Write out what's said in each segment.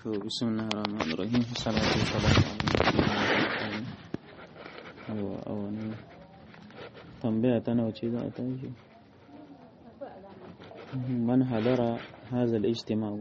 بسم الله الرحمن الرحيم والصلاة والسلام على رسول tambaya ta nawa ce za a tashi man hadara hadha al-ijtima'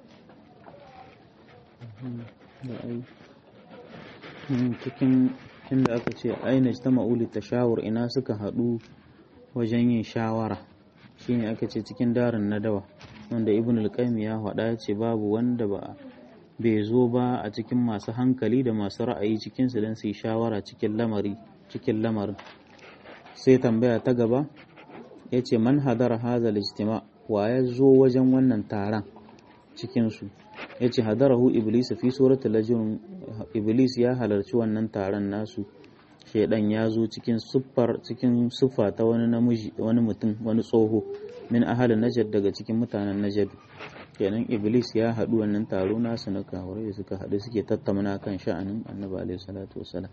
cikin inda aka ce aina ijtama'u litashawur ina suka hadu wajen yin shawara shine aka ce cikin darin nadawa wanda ibn al-qayyim ya faɗa ce babu wanda bai zo ba a cikin masu hankali da masu ra'ayi cikin su dan su yi shawara cikin lamarin sai tambaya ta gaba yace man hadara hadha al-ijtima' wa ya zo wajen wannan taron cikin su yace hadarahu iblis fi suratul lajin iblis ya halarci wannan taron nasu shedan ya zo cikin siffa ta wani namiji wani mutum wani tsoho min ahal najd daga cikin mutanen najd kenan iblis ya haɗu wannan taro nasu na kafirai da suka haɗu suke tattauna kan sha'anin annabi alaihi salatu wassalam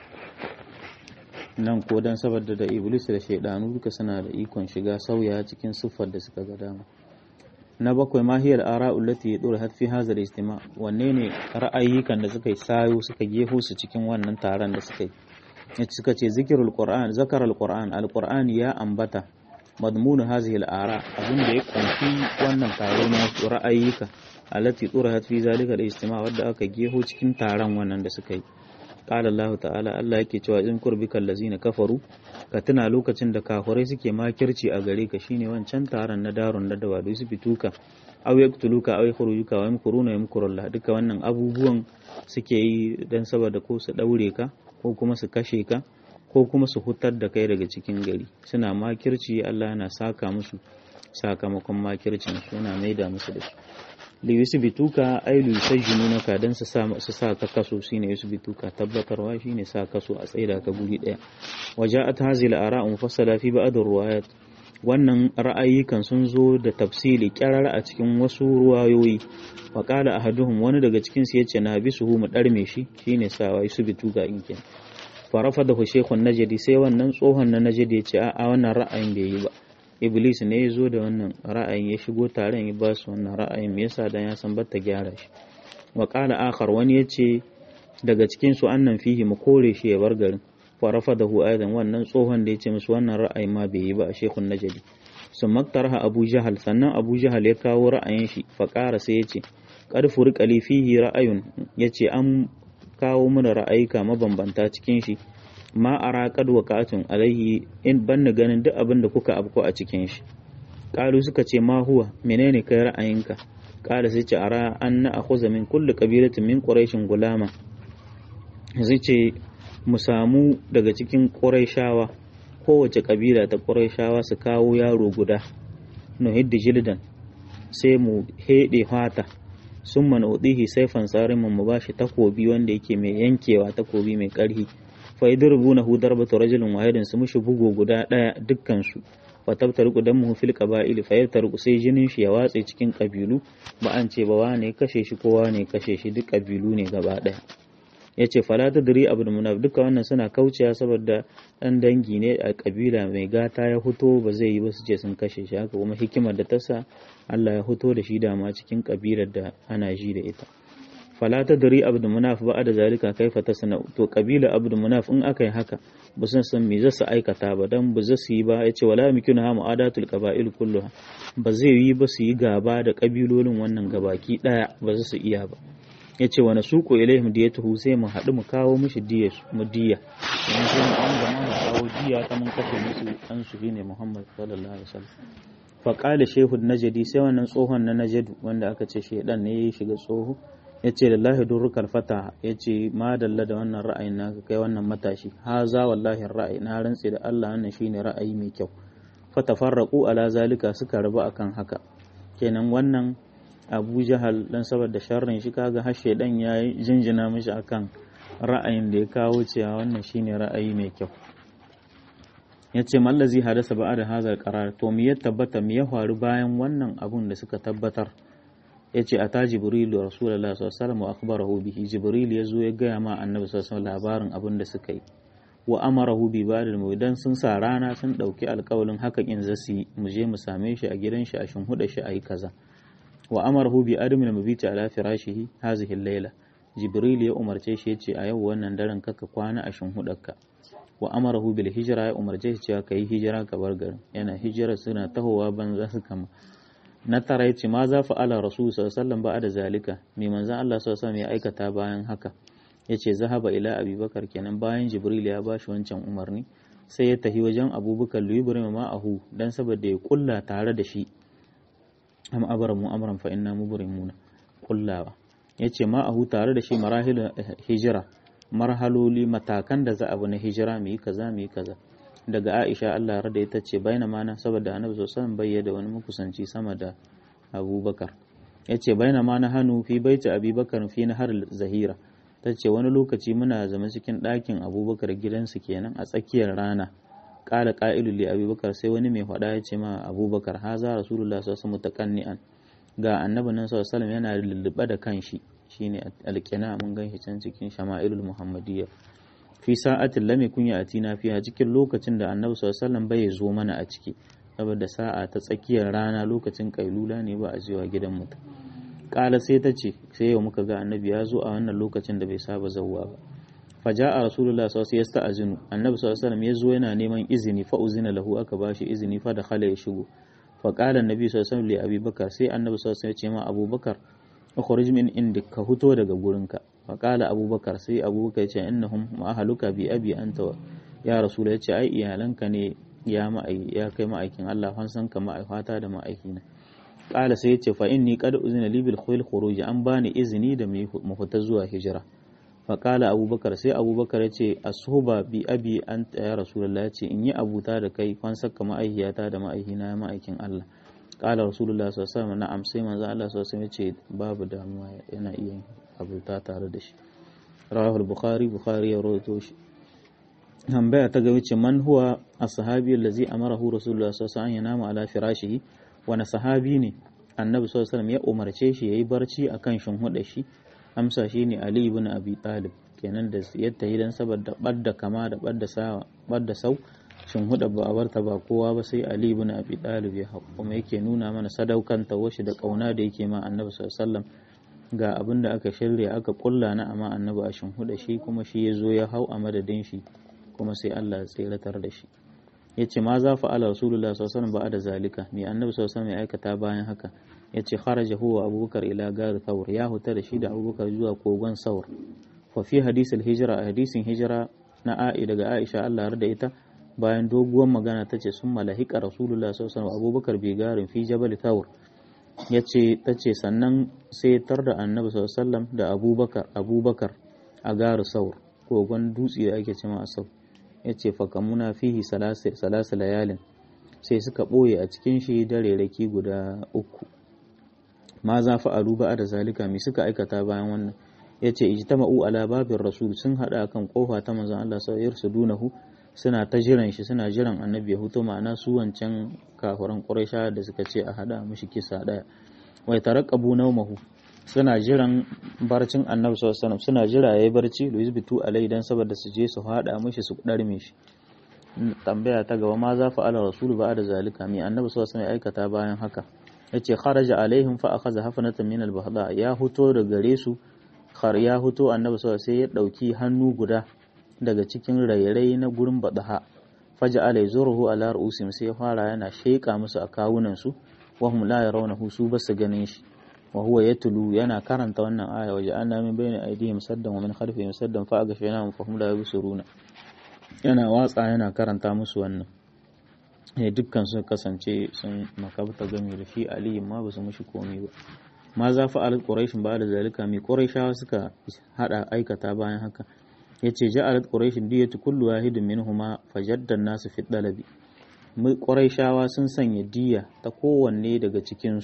nan ko dan saboda da iblis da shaydanu duka suna da ikon shiga sauya cikin siffar da suka ga dama na bakwai mahiyar ara'u lati yadurhat fi hadha al-ijtima' wanne ne ra'ayikan da suka yi sayo suka gefo su cikin wannan taron da suka yi suka ce zikirul qur'an zakaral qur'an al-qur'ani ya ambata madmunu hadhihi al-ara abin da ya kunshi wannan taro na ra'ayika allati turahat fi zalika al-ijtima' wadda aka geho cikin taron wannan da suka yi qala Allah ta'ala Allah yake cewa in kurbikal lazina kafaru ka tuna lokacin da kafirai suke makirci a gare ka shine wancan taron na darun da dawadu su fituka aw yaqtuluka aw yakhrujuka wa yamkuruna yamkurullah duka wannan abubuwan suke yi dan saboda ko su daure ka ko kuma su kashe ka ko kuma su hutar da kai daga cikin gari suna makirci Allah yana saka musu sakamakon makircin suna maida musu da su li yusbituka ay li yusajjinunaka dan su sa ka kaso shine yusbituka tabbatarwa shine sa kaso a tsaida ka guri daya waja'at hazil ara'u mufassala fi ba'd ar-riwayat wannan ra'ayikan sun zo da tafsili kyarar a cikin wasu ruwayoyi wa qala ahaduhum wani daga cikin su yace na bisuhu mu darme shi shine sawa yusbituka in kin farafa da shaykhun najdi sai wannan tsohon na najdi yace a wannan ra'ayin bai yi ba iblis ne ya zo da wannan ra'ayin ya shigo taron ya ba su wannan ra'ayin me yasa dan ya san batta gyara shi wa qala akhar wani yace daga cikin su annan fihi mu kore shi ya bar garin farafa da hu aidan wannan tsohon da yace musu wannan ra'ayin ma bai yi ba a shaykhun najdi sun maktarha abu jahal sannan abu jahal ya kawo ra'ayin shi fa qara sai yace qad furiqa li fihi ra'ayun yace an kawo mana ra'ayika mabambanta cikin shi ma ara qad waqa'atun alaihi in banna ganin duk abin da kuka abko a cikin shi qalu suka ce ma huwa menene kai ra'ayinka qala sai ce ara anna akhuza min kulli qabilatin min quraishin gulama zai ce mu samu daga cikin quraishawa kowace kabila ta quraishawa su kawo yaro guda no hiddi jildan sai mu hede fata sun mana udihi saifan tsarin mu bashi takobi wanda yake mai yankewa takobi mai karhi fa yadrubunahu darbatu rajulin wahidin su mushi bugo guda daya dukkan su fa tabtaruqu damuhu fil qaba'il fa yabtaruqu sai jinin shi ya watse cikin kabilu ba an ce ba wane kashe shi ko wane kashe shi duk kabilu ne gaba daya yace fala tadri abul munaf duka wannan suna kaucewa saboda dan dangi ne a kabila mai gata ya huto ba zai yi ba su ce sun kashe shi haka kuma hikimar da ta sa Allah ya huto da shi dama cikin kabilar da ana ji da ita fala tadri abdul munaf ba da zalika kaifa tasna to kabila abdul munaf in akai haka ba san me zasu aikata ba dan ba zasu yi ba yace wala mikunu ha mu'adatul qaba'il kulluha ba zai yi ba su yi gaba da kabilolin wannan gabaki daya ba za su iya ba yace wa nasuqu ilaihim diyatuhu sai mu hadu mu kawo mishi diya mu diya yanzu an ga mu kawo diya ta mun kace musu an su ne Muhammad sallallahu alaihi wasallam fa qala shaykhu najdi sai wannan tsohon na najdu wanda aka ce shedan ne ya shiga tsoho yace lillahi durrukal fata yace ma dalla da wannan ra'ayin naka kai wannan matashi haza wallahi ra'ayi na rantsi da Allah wannan shine ra'ayi mai kyau fatafarraqu ala zalika suka rabu akan haka kenan wannan Abu Jahal dan saboda sharrin shi kaga har shedan ya jinjina mishi akan ra'ayin da ya kawo cewa wannan shine ra'ayi mai kyau yace mallazi hadasa ba'da hazal qarar to me ya tabbata me ya faru bayan wannan abun da suka tabbatar yace ata jibril rasulullahi sallallahu alaihi wasallam wa akhbarahu bihi jibril yazo ya gaya ma annabi sallallahu alaihi wasallam labarin abin da suka yi wa amarahu bi badal mudan sun sa rana sun dauki alƙawalin haka in zasu mu je mu same shi a gidan shi a shinhuda shi ayi kaza wa amarahu bi adamil mabiti ala firashihi hazihi al-laila jibril ya umarce shi yace a yau wannan daren kaka kwana a shinhudarka wa amarahu bil hijra ya umarce shi cewa kai hijira ka bar garin yana hijira suna tahowa banza su kama na tara yace ma za fa'ala rasul sallallahu alaihi wasallam ba'da zalika mai manzon Allah sallallahu alaihi wasallam ya aikata bayan haka yace zahaba ila abubakar kenan bayan jibril ya bashi wancan umarni sai ya tafi wajen abubakar liyubrim ma'ahu dan saboda ya kulla tare da shi am abramu amran fa inna mubrimuna kullawa yace ma'ahu tare da shi marahil hijira marhaloli matakan da za a bi na hijira mu yi kaza mu yi kaza daga Aisha Allah rada ita ce baina mana saboda Annabi sallallahu alaihi wasallam bayyana wani makusanci sama da Abubakar yace baina mana hanu fi baiti Abubakar fi nahar zahira tace wani lokaci muna zama cikin ɗakin Abubakar gidansu kenan a tsakiyar rana qala qa'ilu li Abubakar sai wani mai faɗa yace ma Abubakar haza Rasulullah sallallahu alaihi wasallam mutaqanni'an ga Annabi nan sallallahu alaihi wasallam yana lulluɓe da kanshi shine alƙina mun ganshi can cikin shama'ilul muhammadiyya fi sa'atin lam yakun yatina fiha cikin lokacin da Annabi sallallahu alaihi wasallam bai zo mana a ciki saboda sa'a ta tsakiyar rana lokacin kailula ne ba a zuwa gidan mutum kala sai ta ce sai yau muka ga Annabi ya zo a wannan lokacin da bai saba zawwa ba faja'a rasulullah sallallahu alaihi wasallam yasta'zinu Annabi sallallahu alaihi wasallam ya zo yana neman izini fa uzina lahu aka bashi izini fa da khala ya shigo fa qala Annabi sallallahu alaihi wasallam li Abi Bakar sai Annabi sallallahu alaihi wasallam ya ce ma Abubakar ukhrij min indik ka fito daga gurinka faƙala abubakar sai abubakar ya ce innahum ma'ahaluka bi abi anta ya rasul ya ce ai iyalanka ne ya kai ma'aikin Allah fansan ka ma'aikata da ma'aikina ƙala sai ya ce fa inni qad uzina li bil khuyl khuruj an bani izini da mu fita zuwa hijira faƙala abubakar sai abubakar ya ce asuba bi abi anta ya rasulullah ya ce in yi abuta da kai fansan ka ma'aikiyata da ma'aikina ya ma'aikin Allah ƙala rasulullah sallallahu alaihi wasallam na'am sai manzo Allah sallallahu alaihi wasallam ya ce babu damuwa yana iya abuta tare da shi rawahul bukhari ya rawaito shi tambaya ta gaba ce man huwa as-sahabi allazi amarahu rasulullah sallallahu alaihi wasallam yanama ala firashihi wani sahabi ne annabi sallallahu alaihi wasallam ya umarce shi yayi barci akan shinhuda shi amsa shine ali ibn abi talib kenan da yadda hidan saboda badda kama da badda sau shinhuda ba abarta ba kowa ba sai ali ibn abi talib ya kuma yake nuna mana sadaukanta washi da kauna da yake ma annabi sallallahu alaihi wasallam ga abin da aka shirya aka kulla na amma annabi a shinhuda shi kuma shi ya zo ya hau a madadin shi kuma sai Allah ya tseratar da shi yace ma za fa ala rasulullah sallallahu alaihi wasallam ba'da zalika mai annabi sallallahu alaihi wasallam ya aikata bayan haka yace kharaja huwa abubakar ila gar thawr ya huta da shi da abubakar zuwa kogon saur fa fi hadisul hijra a hadisin hijra na daga Aisha Allah yarda ita bayan doguwar magana tace sun malahika rasulullah sallallahu alaihi wasallam abubakar bi garin fi jabal thawr tace sannan sai tar da annabi sallallahu alaihi wasallam da abubakar a garu saur kogon dutse da ake cewa a sau yace fa kamuna fihi salasa layalin sai suka boye a cikin shi dare raki guda uku ma za fa aluba da zalika mi suka aikata bayan wannan yace ijtama'u ala babir rasul sun hada kan kofa ta manzon Allah sallallahu alaihi wasallam suna ta jiran shi suna jiran annabi ya huto ma'ana su wancan kafiran quraisha da suka ce a hada mishi kisa daya wai taraqabu nawmahu suna jiran barcin annabi sallallahu alaihi wasallam suna jira yayi barci Luis bitu alai dan saboda su je su hada mishi su darme shi tambaya ta gaba ma za fa ala rasul ba da zalika mi annabi sallallahu alaihi wasallam ya aikata bayan haka yace kharaja alaihim fa akhadha hafanatan min al-bahda ya huto da gare su ya huto annabi sallallahu alaihi wasallam sai ya dauki hannu guda daga cikin rairayi na gurin badaha faja alai zuruhu ala ru'usim sai fara yana sheka musu a kawunan su wa hum la yarawnahu su basu ganin shi wa huwa yatlu yana karanta wannan aya waje anna min bayni aydihim saddan wa min khalfihim saddan fa aghshaynahum fa hum la yubsiruna yana watsa yana karanta musu wannan dukkan su kasance sun makabta game da shi ali ma basu mushi komai ba ma za fa al quraish ba da zalika mi quraishawa suka hada aikata bayan haka yace ja'alat quraish diyatu kullu wahidin minhuma fajadda an-nasu fi dalabi quraishawa sun sanya diya ta kowanne daga cikin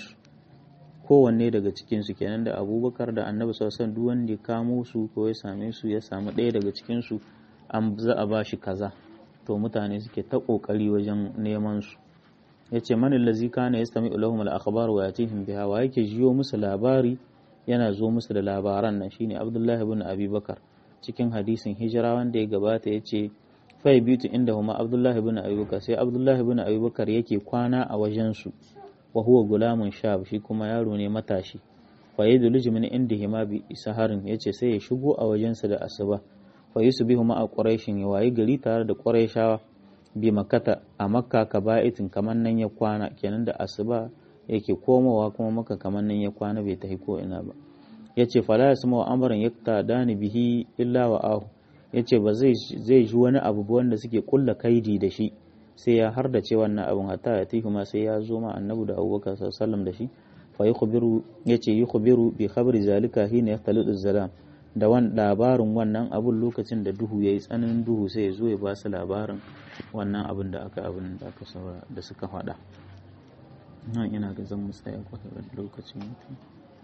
su kenan da abubakar da annabi sallallahu alaihi wasallam duk wanda ya kamo su ko ya same su ya samu ɗaya daga cikin su an za a bashi kaza to mutane suke ta kokari wajen neman su yace man allazi kana yastami'u lahum al-akhbar wa yatihim biha wa yake jiyo musu labari yana zo musu da labaran nan shine abdullahi ibn abi bakar cikin hadisin hijira wanda ya gabata yace fa bitu inda huma abdullahi ibn abi bakar sai abdullahi ibn abi bakar yake kwana a wajen su wa huwa gulamun shab shi kuma yaro ne matashi fa yadluju min indihi ma bi saharin yace sai ya shigo a wajensa da asuba fa yusbihu ma quraishin ya wayi gari tare da quraishawa bi makkata a makka ka ba'itin kaman nan ya kwana kenan da asuba yake komowa kuma maka kaman nan ya kwana bai tafi ko ina ba yace fala yasma amran yakta dani bihi illa wa ahu yace ba zai ji wani abu wanda suke kulla kaidi da shi sai ya hardace wannan abun hatta ya tihu ma sai ya zo ma annabi da abubakar sallallahu da shi fa yukhbiru yace yukhbiru bi khabri zalika hina yahtalidu zalam da labarin wannan abun lokacin da duhu yayi tsananin duhu sai ya zo ya ba su labarin wannan abin da aka saura da suka faɗa nan ina ga zan mu tsaya kwatar lokacin mutum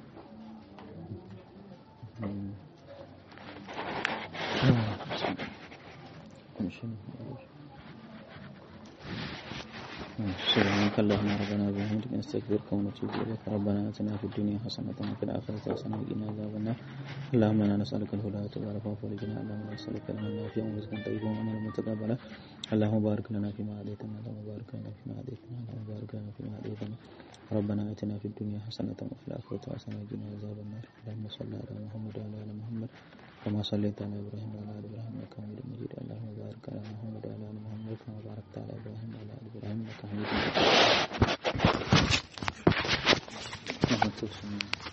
سبحانك اللهم ربنا وبحمدك نستغفرك ونتوب اليك ربنا اتنا في الدنيا حسنه وفي الاخره حسنه وقنا عذاب النار اللهم انا نسالك الهدى والعفو والغنى اللهم نسالك علما نافعا ورزقا طيبا وعملا متقبلا اللهم بارك لنا فيما هديتنا اللهم بارك لنا فيما هديتنا اللهم بارك لنا فيما هديتنا ربنا اتنا في الدنيا حسنه وفي الاخره حسنه وقنا عذاب النار اللهم صل على محمد وعلى ال محمد كما صليت على ابراهيم وعلى ال ابراهيم انك حميد مجيد اللهم بارك على محمد وعلى ال محمد كما باركت على ابراهيم وعلى ال ابراهيم انك حميد مجيد